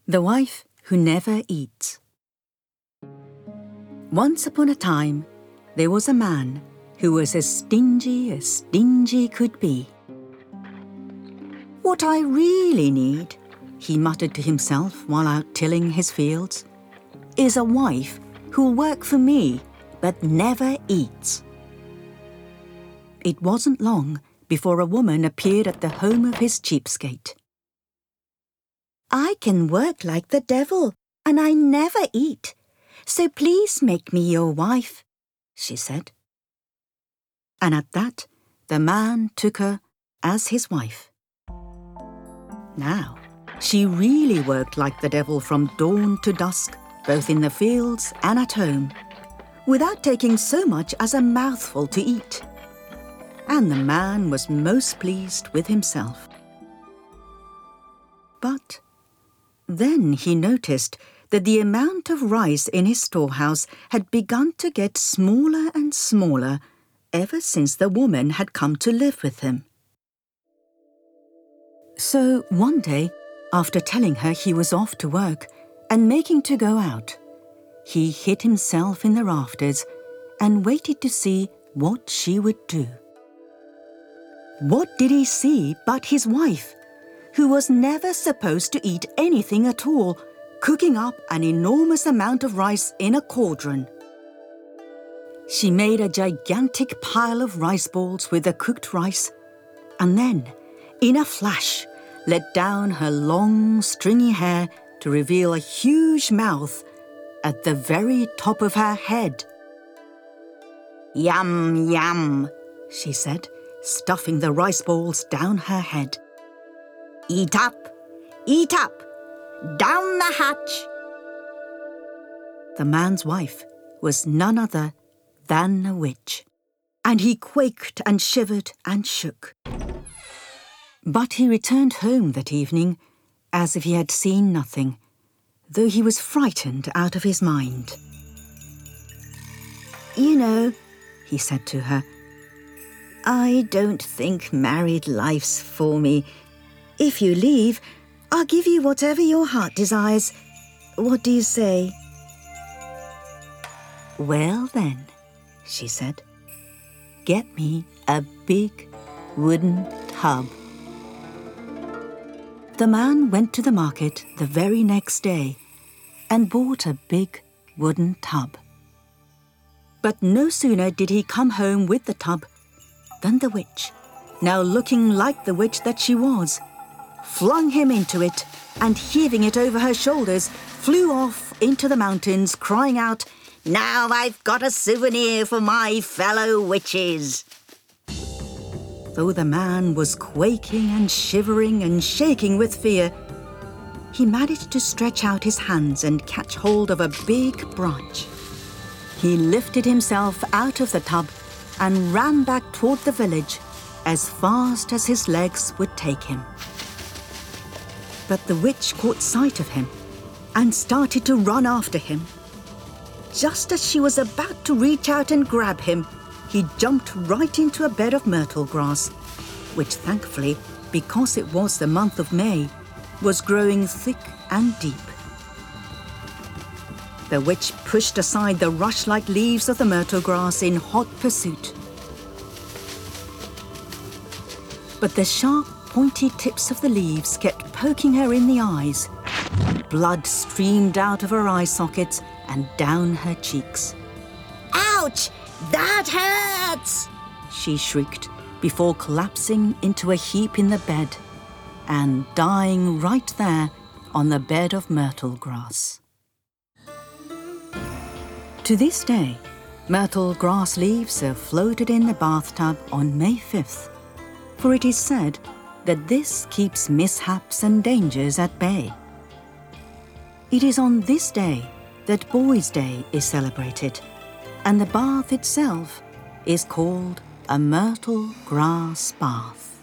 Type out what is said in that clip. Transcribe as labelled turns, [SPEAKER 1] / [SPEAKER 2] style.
[SPEAKER 1] The Wife Who Never Eats. Once upon a time, there was a man who was as stingy could be. "What I really need," he muttered to himself while out tilling his fields, "is a wife who'll work for me but never eats." It wasn't long before a woman appeared at the home of his cheapskate. "I can work like the devil, and I never eat, so please make me your wife," she said. And at that, the man took her as his wife. Now, she really worked like the devil from dawn to dusk, both in the fields and at home, without taking so much as a mouthful to eat. And the man was most pleased with himself. But then he noticed that the amount of rice in his storehouse had begun to get smaller and smaller ever since the woman had come to live with him. So one day, after telling her he was off to work and making to go out, he hid himself in the rafters and waited to see what she would do. What did he see but his wife, who was never supposed to eat anything at all, cooking up an enormous amount of rice in a cauldron. She made a gigantic pile of rice balls with the cooked rice, and then, in a flash, let down her long, stringy hair to reveal a huge mouth at the very top of her head. "Yum, yum," she said, stuffing the rice balls down her head. Eat up, down the hatch." The man's wife was none other than a witch, and he quaked and shivered and shook. But he returned home that evening as if he had seen nothing, though he was frightened out of his mind. "You know," he said to her, "I don't think married life's for me. If you leave, I'll give you whatever your heart desires. What do you say?" "Well then," she said, "get me a big wooden tub." The man went to the market the very next day and bought a big wooden tub. But no sooner did he come home with the tub than the witch, now looking like the witch that she was, flung him into it and, heaving it over her shoulders, flew off into the mountains, crying out, "Now I've got a souvenir for my fellow witches." Though the man was quaking and shivering and shaking with fear, he managed to stretch out his hands and catch hold of a big branch. He lifted himself out of the tub and ran back toward the village as fast as his legs would take him. But the witch caught sight of him and started to run after him. Just as she was about to reach out and grab him, he jumped right into a bed of myrtle grass, which thankfully, because it was the month of May, was growing thick and deep. The witch pushed aside the rush-like leaves of the myrtle grass in hot pursuit. But the sharp, pointy tips of the leaves kept poking her in the eyes. Blood streamed out of her eye sockets and down her cheeks. "Ouch! That hurts!" she shrieked, before collapsing into a heap in the bed and dying right there on the bed of myrtle grass. To this day, myrtle grass leaves are floated in the bathtub on May 5th, for it is said that this keeps mishaps and dangers at bay. It is on this day that Boys' Day is celebrated, and the bath itself is called a myrtle grass bath.